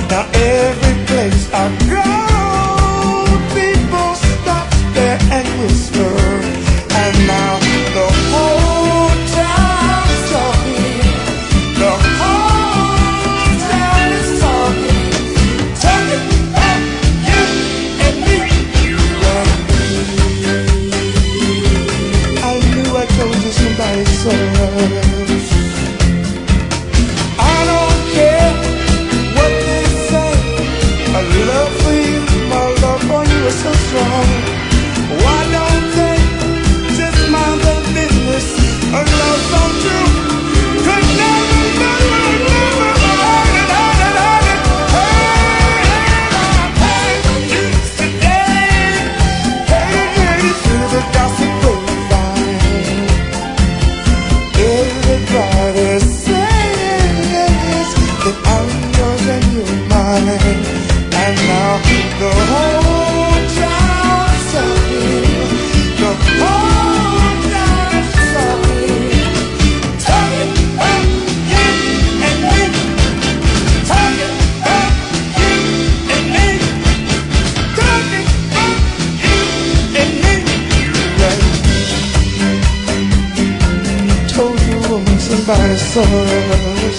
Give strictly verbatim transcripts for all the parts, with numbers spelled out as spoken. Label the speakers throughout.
Speaker 1: Now every place I go, people stop there and whisper, and now the whole town's talking, the whole town is talking, talking about you and me. I knew I told you somebody so else. I don't care what they say, my love for you, my love for you is so strong. Why don't they just mind their business? A love so true could never, never, never hurt it, hurt it, hurt it, hurt it. Hey, it's today. Hey, hey, through the gossip grapevine, everybody's saying that I'm yours and you're mine. And now the whole town's talking, the whole town's talking, talking about you and me, talking about you and me, talking about you and me. Yeah. Told you woman somebody saw us.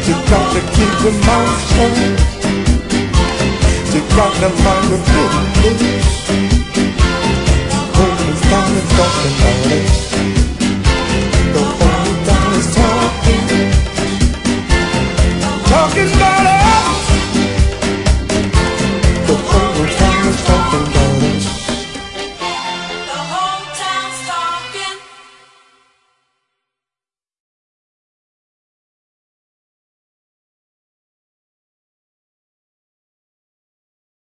Speaker 1: You got to keep your mouth shut. You got to mind the business. When it's time to talk about it.